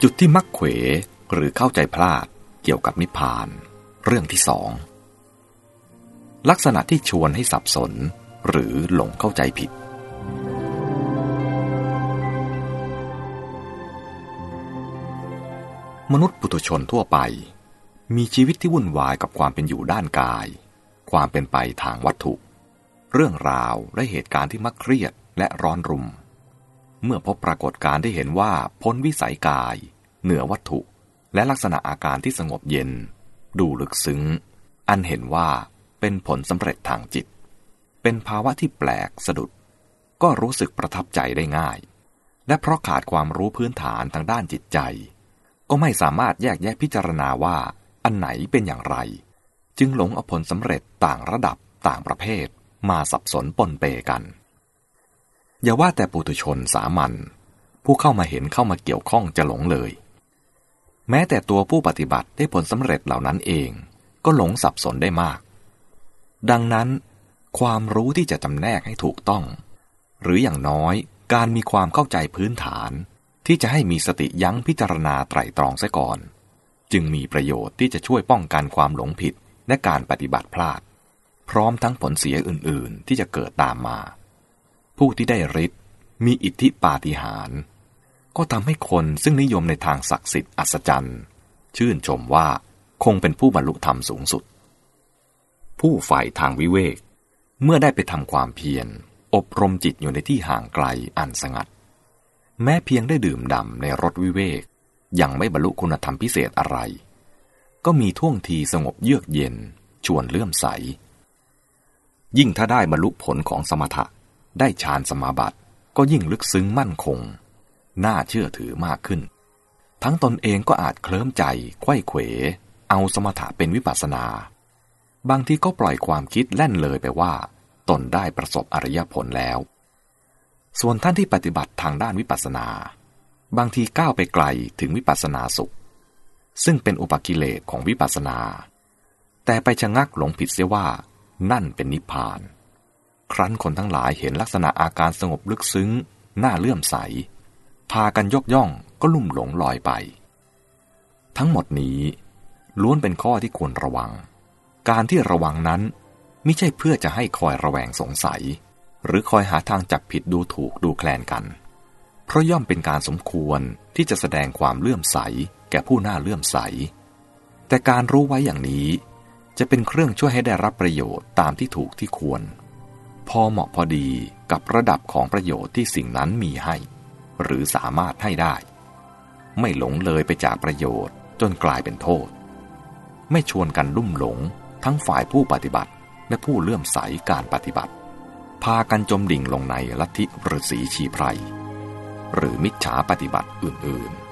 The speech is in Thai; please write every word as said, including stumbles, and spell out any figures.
จุดที่มักเขวหรือเข้าใจพลาดเกี่ยวกับนิพพานเรื่องที่สองลักษณะที่ชวนให้สับสนหรือหลงเข้าใจผิดมนุษย์ปุถุชนทั่วไปมีชีวิตที่วุ่นวายกับความเป็นอยู่ด้านกายความเป็นไปทางวัตถุเรื่องราวและเหตุการณ์ที่มักเครียดและร้อนรุ่มเมื่อพบปรากฏการณ์ที่เห็นว่าพ้นวิสัยกายเหนือวัตถุและลักษณะอาการที่สงบเย็นดูลึกซึ้งอันเห็นว่าเป็นผลสำเร็จทางจิตเป็นภาวะที่แปลกสะดุดก็รู้สึกประทับใจได้ง่ายและเพราะขาดความรู้พื้นฐานทางด้านจิตใจก็ไม่สามารถแยกแยะพิจารณาว่าอันไหนเป็นอย่างไรจึงหลงเอาผลสำเร็จต่างระดับต่างประเภทมาสับสนปนเปกันอย่าว่าแต่ปุถุชนสามัญผู้เข้ามาเห็นเข้ามาเกี่ยวข้องจะหลงเลยแม้แต่ตัวผู้ปฏิบัติได้ผลสำเร็จเหล่านั้นเองก็หลงสับสนได้มากดังนั้นความรู้ที่จะจำแนกให้ถูกต้องหรืออย่างน้อยการมีความเข้าใจพื้นฐานที่จะให้มีสติยั้งพิจารณาไตร่ตรองเสียก่อนจึงมีประโยชน์ที่จะช่วยป้องกันความหลงผิดและการปฏิบัติพลาดพร้อมทั้งผลเสียอื่นๆที่จะเกิดตามมาผู้ที่ได้ฤทธิ์มีอิทธิปาฏิหาริย์ก็ทำให้คนซึ่งนิยมในทางศักดิ์สิทธิ์อัศจรรย์ชื่นชมว่าคงเป็นผู้บรรลุธรรมสูงสุดผู้ใฝ่ทางวิเวกเมื่อได้ไปทำความเพียรอบรมจิตอยู่ในที่ห่างไกลอันสงัดแม้เพียงได้ดื่มด่ำในรสวิเวกยังไม่บรรลุคุณธรรมพิเศษอะไรก็มีท่วงทีสงบเยือกเย็นชวนเลื่อมใสยิ่งถ้าได้บรรลุผลของสมถะได้ฌานสมาบัติก็ยิ่งลึกซึ้งมั่นคงน่าเชื่อถือมากขึ้นทั้งตนเองก็อาจเคลิ้มใจไขว้เขวเอาสมถะเป็นวิปัสสนาบางทีก็ปล่อยความคิดแล่นเลยไปว่าตนได้ประสบอริยผลแล้วส่วนท่านที่ปฏิบัติทางด้านวิปัสสนาบางทีก้าวไปไกลถึงวิปัสสนาสุขซึ่งเป็นอุปกิเลสของวิปัสสนาแต่ไปชะงักหลงผิดเสียว่านั่นเป็นนิพพานครั้นคนทั้งหลายเห็นลักษณะอาการสงบลึกซึ้งน่าเลื่อมใสพากันยกย่องก็ลุ่มหลงลอยไปทั้งหมดนี้ล้วนเป็นข้อที่ควรระวังการที่ระวังนั้นไม่ใช่เพื่อจะให้คอยระแวงสงสัยหรือคอยหาทางจับผิดดูถูกดูแคลนกันเพราะย่อมเป็นการสมควรที่จะแสดงความเลื่อมใสแก่ผู้น่าเลื่อมใสแต่การรู้ไว้อย่างนี้จะเป็นเครื่องช่วยให้ได้รับประโยชน์ตามที่ถูกที่ควรพอเหมาะพอดีกับระดับของประโยชน์ที่สิ่งนั้นมีให้หรือสามารถให้ได้ไม่หลงเลยไปจากประโยชน์จนกลายเป็นโทษไม่ชวนกันลุ่มหลงทั้งฝ่ายผู้ปฏิบัติและผู้เลื่อมใสการปฏิบัติพากันจมดิ่งลงในลัทธิฤาษีชีไพรหรือมิจฉาปฏิบัติอื่นๆ